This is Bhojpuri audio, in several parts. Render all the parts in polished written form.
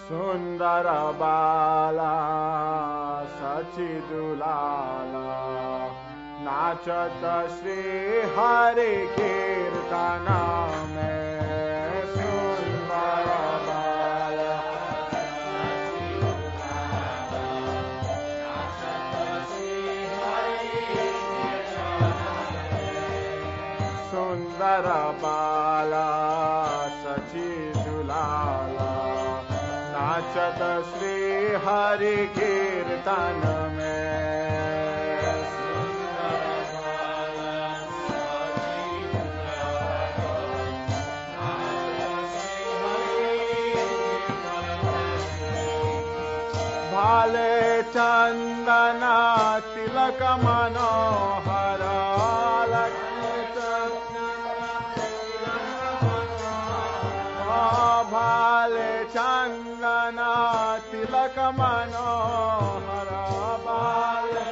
सुंदर बाला सचिदुलाला नाचत श्री हरि कीर्तन में। सुंदर बाला सुंदर बाला सचिदुलाला नाचत श्री हरि कीर्तन में। भाले चंदन तिलक मनोहर भाले चंदन तिलक मनोहर भाले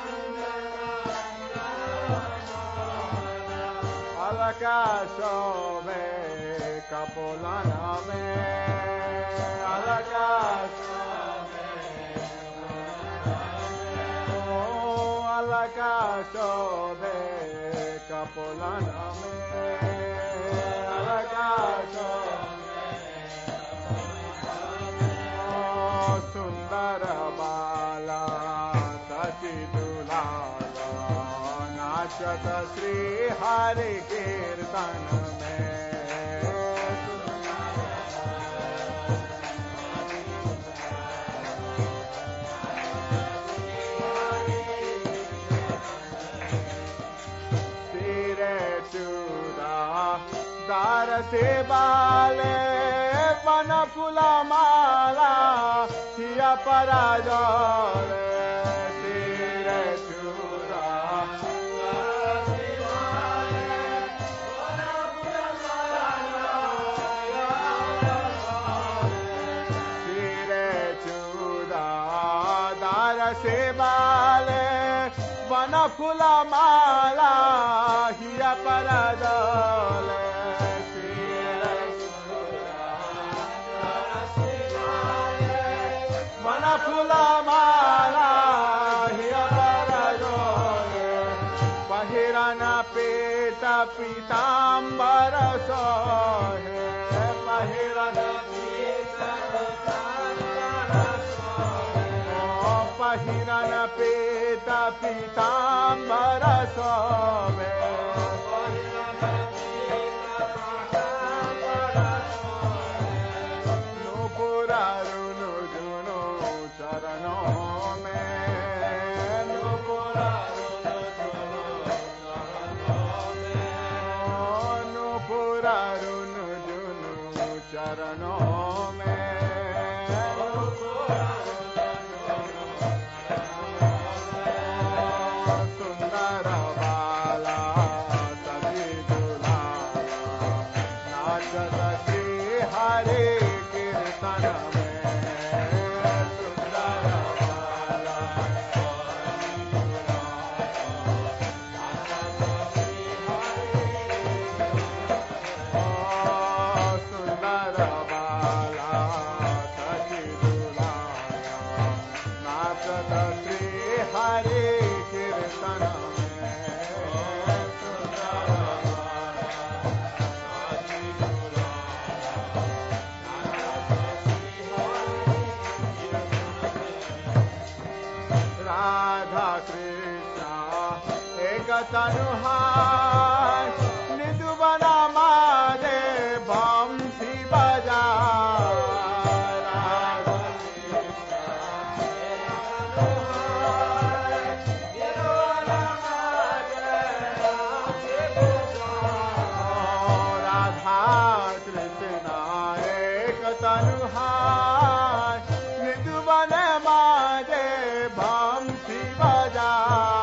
अलका शोभे कपोलन में। अलका अलका शोभे कपोलन में। अलका सुंदर बाला सचिदुलाला नाचत श्री हरि कीर्तन में। सिरे चूड़ा दार से बाले वन फूला माला हिया पराजले। सिरे चूड़ा सिरे चूड़ा दार से बाले वन फूला माला हिया पराजले। फूला माला हिया पराजले पहिरन पेट पीताम्बर सोहे। पहिरन पहिरन पेट पीताम्बर सोहे। चरणों में सुंदर बाला सचिदुलाला नाचत श्री हरि कीर्तन में। सुंदर बाला हरे कीर्तन राधा कृष्ण एक तनुहार निधुवना मारे बंसी बजा। तनुहार निधुवन मारे बंसी बजा।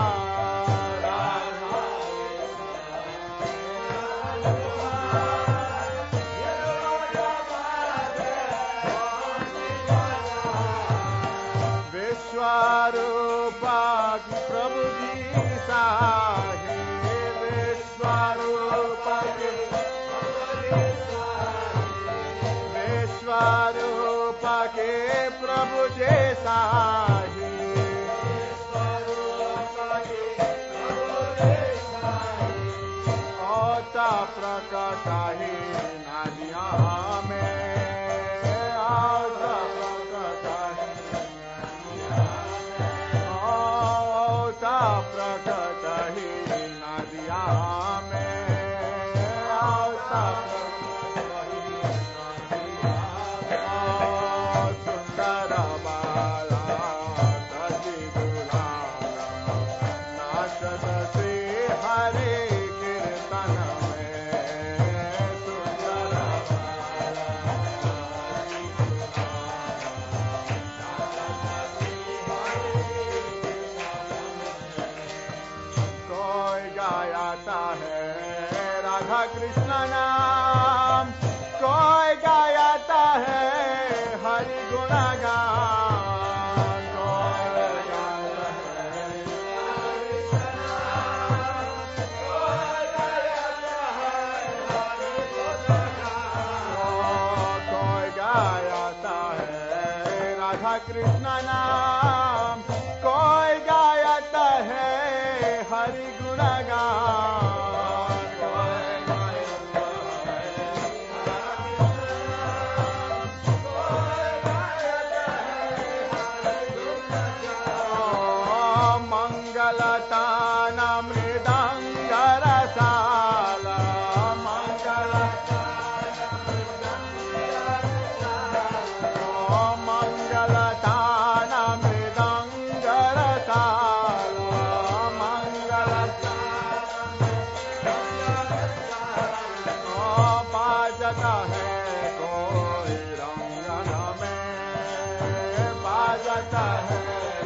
विश्वरूप प्रभु जी साहे। विश्वरूप विश्वरूप के प्रभु जैसा ही होता प्रकट ही नदिया में होता प्रकट ही नदिया में होता सुंदर बाला सची दुलारा नाचत श्री हरे कीर्तन में सुंदर कोई गाता है राधा कृष्ण नाम कोई गाता है हरि गुणगान कोई गाता है कोई गाता है राधा कृष्ण नाम कोई गाता है हरि गुणगान मंगलतान मृदंग रसाला मंगलतान मृदंग रसाला बाजता है कोई रंगन में बाजता है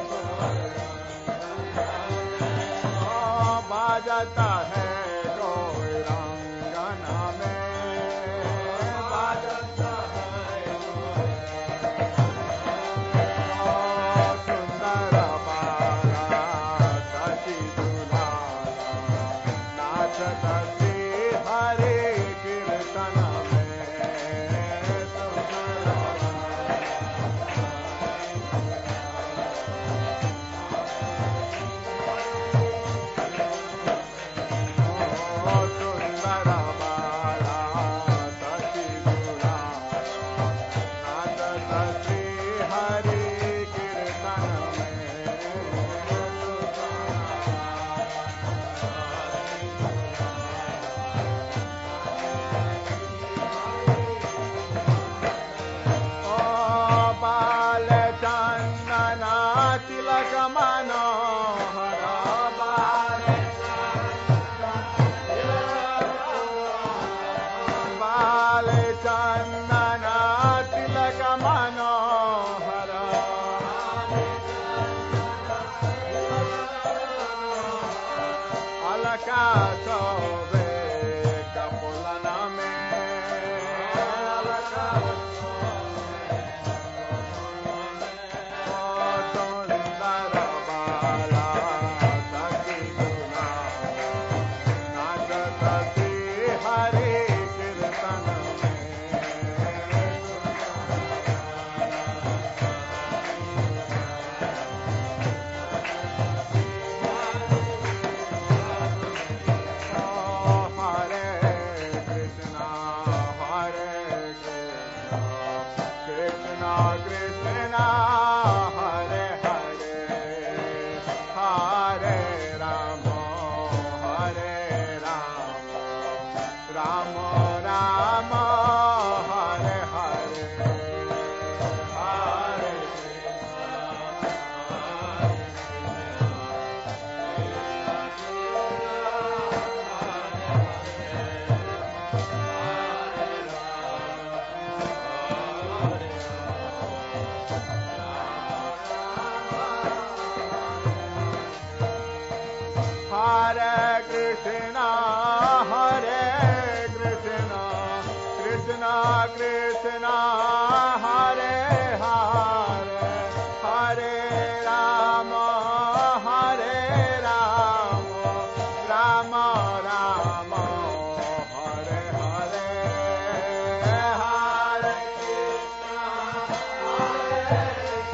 बाजता है कोई रंगन में बाजता है सुंदर बाला सची दुलारा नाचत श्री हरे कीर्तन में सुंदर बाला सची दुलारा नाचत श्री हरे कीर्तन बाल चंदना तिलक मनोहर बाल चंदना तिलक मनोहर अलका सोवे कपुलन में अलका सुंदर बाला सची दुलारा नाचत श्री हरे कीर्तन हरे कृष्ण कृष्ण कृष्ण हरे हरे हरे राम राम राम हरे हरे हरे हरे कृष्ण कृष्ण कृष्ण हरे हरे हरे राम राम राम हरे हरे हरे कृष्ण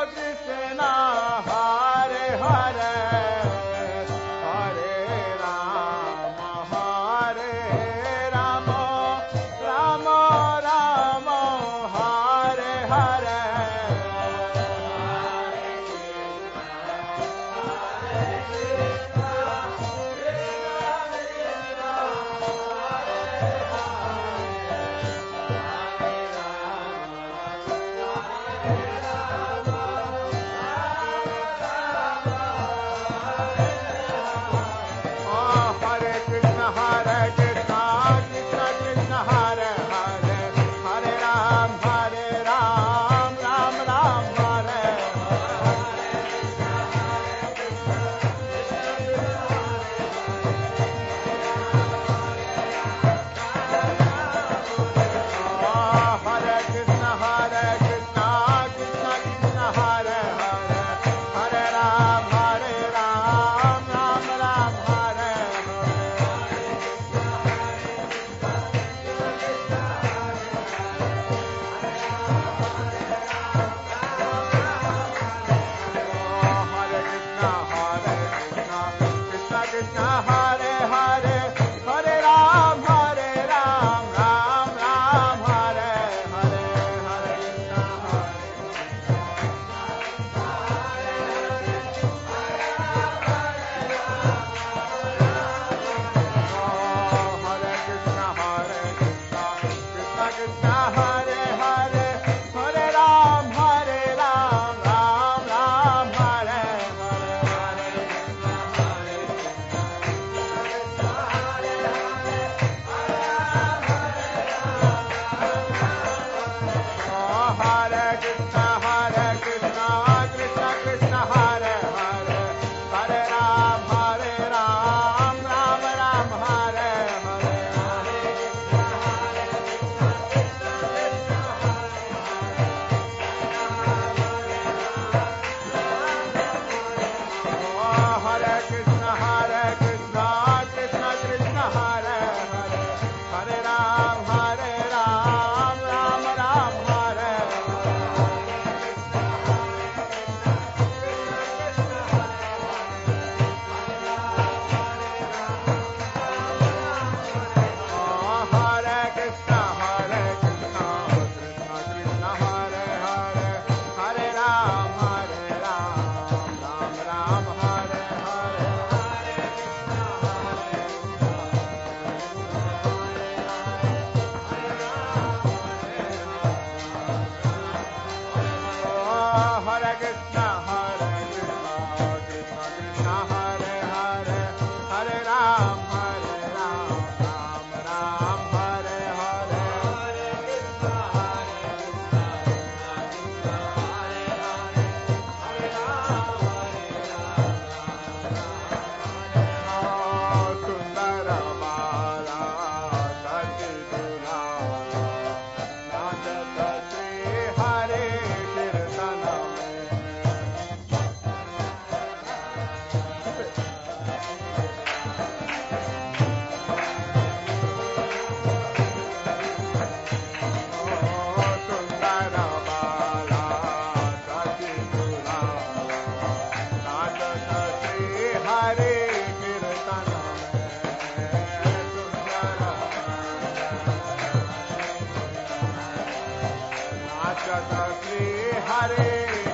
Hare